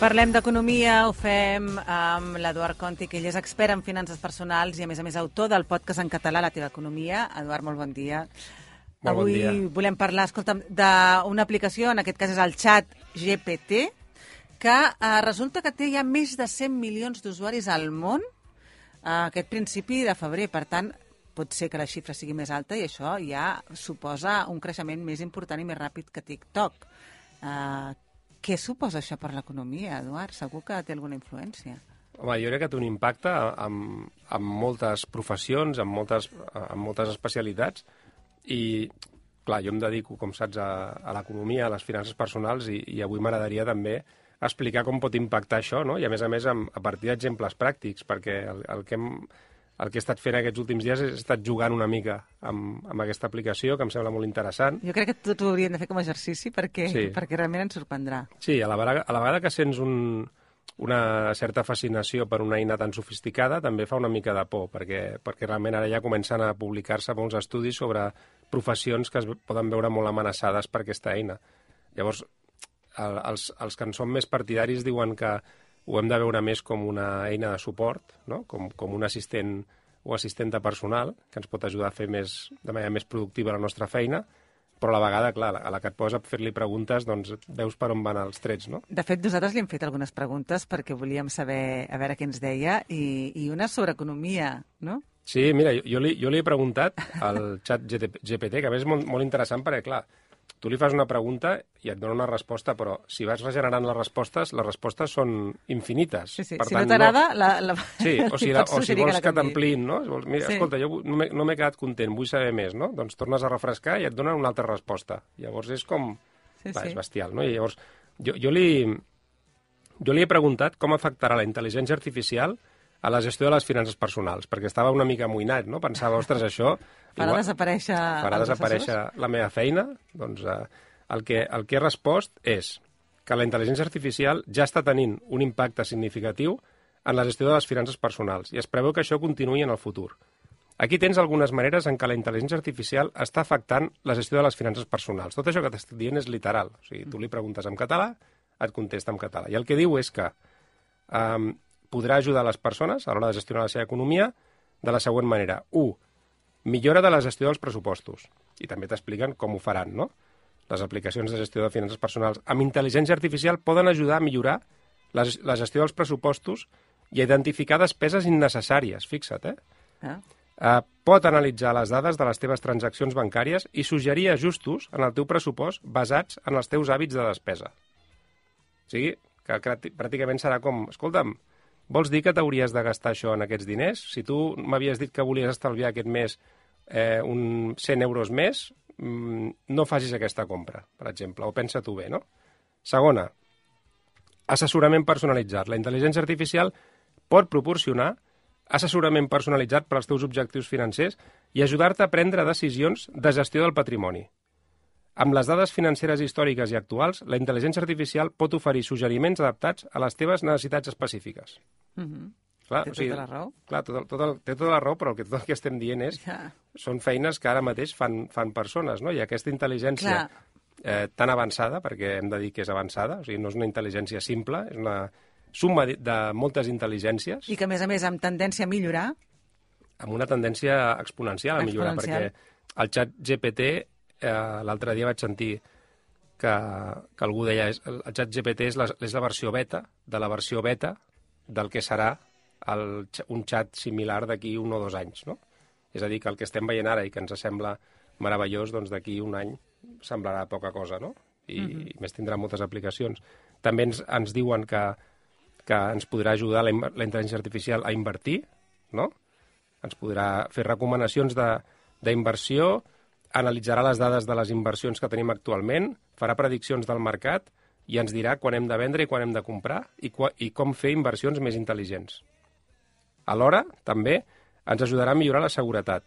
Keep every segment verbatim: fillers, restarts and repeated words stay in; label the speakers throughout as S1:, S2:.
S1: Parlem d'economia, ho fem amb l'Eduard Conti, que ell és expert en finances personals i, a més a més, autor del podcast en català La teva economia. Eduard, molt bon dia.
S2: Molt
S1: Avui
S2: bon dia.
S1: volem parlar, escolta'm, d'una aplicació, en aquest cas és el Chat G P T, que eh, resulta que té ja més de cent milions d'usuaris al món a aquest principi de febrer. Per tant, pot ser que la xifra sigui més alta i això ja suposa un creixement més important i més ràpid que TikTok. Eh, què suposa això per l'economia, Eduard? Segur que té alguna influència.
S2: Home, jo crec que té un impacte en, en moltes professions, en moltes, en moltes especialitats, i, clar, jo em dedico, com saps, a, a l'economia, a les finances personals, i, i avui m'agradaria també explicar com pot impactar això, no? I, a més a més, amb, a partir d'exemples pràctics, perquè el, el que hem... El que he estat fent aquests últims dies he estat jugant una mica amb, amb aquesta aplicació, que em sembla molt interessant.
S1: Jo crec que tot ho hauríem de fer com a exercici perquè,
S2: Sí.
S1: perquè realment ens sorprendrà.
S2: Sí, a la vegada, a la vegada que sents un, una certa fascinació per una eina tan sofisticada, també fa una mica de por, perquè, perquè realment ara ja comencen a publicar-se molts estudis sobre professions que es poden veure molt amenaçades per aquesta eina. Llavors, el, els, els que en són més partidaris diuen que ho hem de veure més com una eina de suport, no? com, com un assistent o assistenta personal que ens pot ajudar a fer més, de manera més productiva la nostra feina, però a la vegada, clar, a la que et posa a fer-li preguntes, doncs veus per on van els trets, no?
S1: De fet, nosaltres li hem fet algunes preguntes perquè volíem saber a veure què ens deia i, i una sobre economia, no?
S2: Sí, mira, jo, jo, li, jo li he preguntat al xat G P T, que a més és molt, molt interessant perquè, clar, tu li fas una pregunta i et dona una resposta, però si vas regenerant les respostes, les respostes són infinites.
S1: Sí, sí.
S2: Per
S1: si
S2: tant,
S1: no t'agrada, la, la...
S2: Sí, o, si la, o si vols que t'ampliïn, no? Vols, mira,
S1: Sí.
S2: escolta, jo no m'he no m'he quedat content, vull saber més, no? Doncs tornes a refrescar i et donen una altra resposta. Llavors és com...
S1: Sí,
S2: Va,
S1: sí.
S2: és bestial, no? I llavors jo, jo, li, jo li he preguntat com afectarà la intel·ligència artificial a la gestió de les finances personals, perquè estava una mica amoïnat, no? Pensava, ostres, això...
S1: Farà
S2: igual,
S1: desaparèixer
S2: farà
S1: els
S2: desaparèixer
S1: assessors?
S2: la meva feina. Doncs eh, el, que, el que he respost és que la intel·ligència artificial ja està tenint un impacte significatiu en la gestió de les finances personals i es preveu que això continuï en el futur. Aquí tens algunes maneres en què la intel·ligència artificial està afectant la gestió de les finances personals. Tot això que t'estic dient és literal. O sigui, tu li preguntes en català, et contesta en català. I el que diu és que eh, podrà ajudar les persones a l'hora de gestionar la seva economia de la següent manera. u. Millora de la gestió dels pressupostos. I també t'expliquen com ho faran, no? Les aplicacions de gestió de finances personals amb intel·ligència artificial poden ajudar a millorar la, la gestió dels pressupostos i a identificar despeses innecessàries, fixa't, eh?
S1: Ah.
S2: Uh, pot analitzar les dades de les teves transaccions bancàries i suggerir ajustos en el teu pressupost basats en els teus hàbits de despesa. O sigui, que pràcticament serà com, escolta'm, vols dir que t'hauries de gastar això en aquests diners? Si tu m'havies dit que volies estalviar aquest mes eh, un cent euros més, mm, no facis aquesta compra, per exemple, o pensa-t'ho bé, no? Segona, assessorament personalitzat. La intel·ligència artificial pot proporcionar assessorament personalitzat per als teus objectius financers i ajudar-te a prendre decisions de gestió del patrimoni. Amb les dades financeres històriques i actuals, la intel·ligència artificial pot oferir suggeriments adaptats a les teves necessitats específiques.
S1: Mm -hmm.
S2: Clar,
S1: Té
S2: o sigui,
S1: tota la raó.
S2: Clar, tot el, tot el, té tota la raó, però el que, tot el que estem dient és
S1: Ja.
S2: són feines que ara mateix fan, fan persones, no? I aquesta intel·ligència eh, tan avançada, perquè hem de dir que és avançada, o sigui, no és una intel·ligència simple, és una suma de, de moltes intel·ligències.
S1: I que, a més a més, amb tendència a millorar.
S2: Amb una tendència exponencial a millorar,
S1: Exponencial.
S2: perquè el xat G P T, eh, l'altre dia vaig sentir que, que algú deia és, el xat G P T és la, és la versió beta de la versió beta del que serà el, un xat similar d'aquí un o dos anys, no? És a dir, que el que estem veient ara i que ens sembla meravellós, doncs d'aquí un any semblarà poca cosa, no? I, mm-hmm. i més tindrà moltes aplicacions. També ens, ens diuen que, que ens podrà ajudar la, la intel·ligència artificial a invertir, no? Ens podrà fer recomanacions d'inversió, analitzarà les dades de les inversions que tenim actualment, farà prediccions del mercat i ens dirà quan hem de vendre i quan hem de comprar i, i com fer inversions més intel·ligents. Alhora, també, ens ajudarà a millorar la seguretat,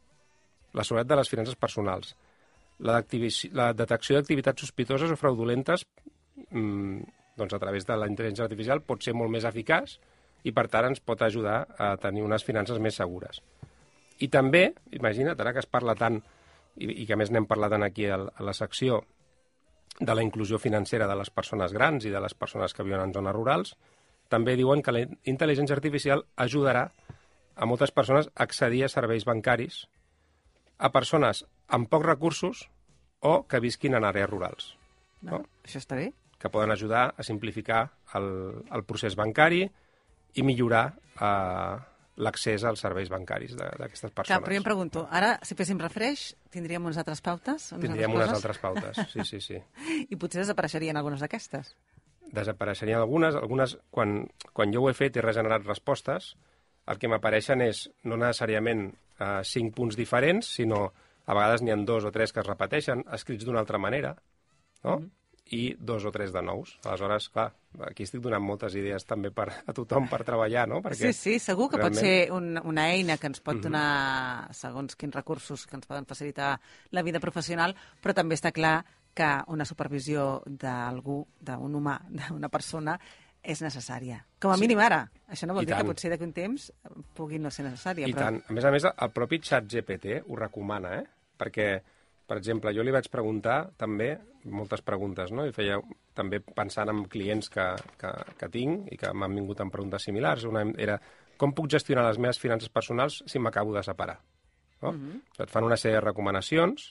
S2: la seguretat de les finances personals, la, la detecció d'activitats sospitoses o fraudulentes mmm, doncs a través de la intel·ligència artificial pot ser molt més eficaç i, per tant, ens pot ajudar a tenir unes finances més segures. I també, imagina't, ara que es parla tant, i, i que a més n'hem parlat aquí a la secció, de la inclusió financera de les persones grans i de les persones que viuen en zones rurals. També diuen que la intel·ligència artificial ajudarà a moltes persones a accedir a serveis bancaris a persones amb pocs recursos o que visquin en àrees rurals.
S1: No?
S2: No?
S1: Això està bé.
S2: Que poden ajudar a simplificar el, el procés bancari i millorar eh, l'accés als serveis bancaris d'aquestes persones.
S1: Clar, però jo em pregunto, ara, si féssim refresh, tindríem unes altres pautes? Unes
S2: Tindríem
S1: altres
S2: unes
S1: coses?
S2: altres pautes, sí, sí, sí.
S1: I potser desapareixerien algunes d'aquestes.
S2: Desapareixerien algunes. Algunes, quan, quan jo ho he fet i he regenerat respostes, el que m'apareixen és no necessàriament eh, cinc punts diferents, sinó a vegades n'hi ha dos o tres que es repeteixen, escrits d'una altra manera, no? Mm-hmm. I dos o tres de nous. Aleshores, clar, aquí estic donant moltes idees també per, a tothom per treballar, no? Perquè
S1: sí, sí, segur que
S2: realment...
S1: pot ser un, una eina que ens pot donar, mm-hmm. segons quins recursos que ens poden facilitar la vida professional, però també està clar que una supervisió d'algú, d'un humà, d'una persona, és necessària. Com a sí. mínim ara. Això no vol I dir tant. que potser d'aquí un temps pugui no ser necessària.
S2: I
S1: però...
S2: tant. A més a més, el propi xat G P T ho recomana, eh? Perquè, per exemple, jo li vaig preguntar també moltes preguntes, no? I feia també pensant en clients que, que, que tinc i que m'han vingut amb preguntes similars. Una era, com puc gestionar les meves finances personals si m'acabo de separar? No? Mm-hmm. Et fan una sèrie de recomanacions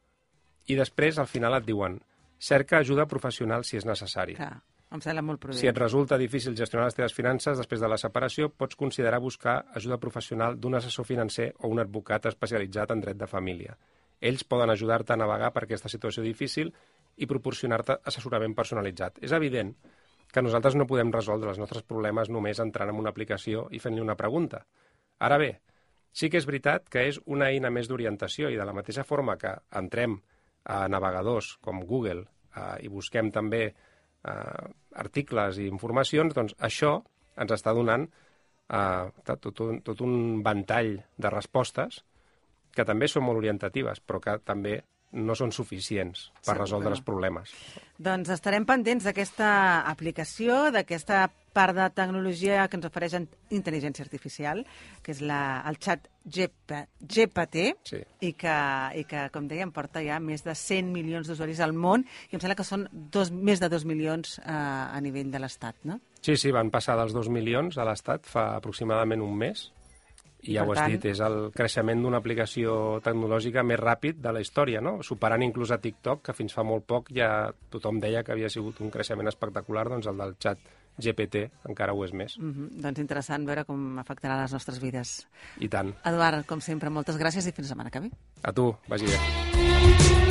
S2: i després, al final, et diuen cerca ajuda professional si és necessari.
S1: Clar. Em sembla molt prudent.
S2: Si et resulta difícil gestionar les teves finances després de la separació, pots considerar buscar ajuda professional d'un assessor financer o un advocat especialitzat en dret de família. Ells poden ajudar-te a navegar per aquesta situació difícil i proporcionar-te assessorament personalitzat. És evident que nosaltres no podem resoldre els nostres problemes només entrant en una aplicació i fent-li una pregunta. Ara bé, sí que és veritat que és una eina més d'orientació i de la mateixa forma que entrem a navegadors com Google eh, i busquem també Uh, articles i informacions, doncs això ens està donant uh, tot, un, tot un ventall de respostes que també són molt orientatives, però que també no són suficients per Segur resoldre els problemes.
S1: Doncs estarem pendents d'aquesta aplicació, d'aquesta part de tecnologia que ens ofereix intel·ligència artificial, que és la, el xat G P T,
S2: sí. i,
S1: que, i que, com dèiem, porta ja més de cent milions d'usuaris al món, i em sembla que són dos, més de dos milions eh, a nivell de l'Estat, no?
S2: Sí, sí, van passar dels dos milions a l'Estat fa aproximadament un mes, i ja ho has dit, és el creixement d'una aplicació tecnològica més ràpid de la història, no? Superant inclús a TikTok, que fins fa molt poc ja tothom deia que havia sigut un creixement espectacular, doncs el del xat G P T encara ho és més.
S1: Mm-hmm. Doncs interessant veure com afectarà les nostres vides.
S2: I tant.
S1: Eduard, com sempre, moltes gràcies i fins la setmana que ve.
S2: A tu, vagi bé.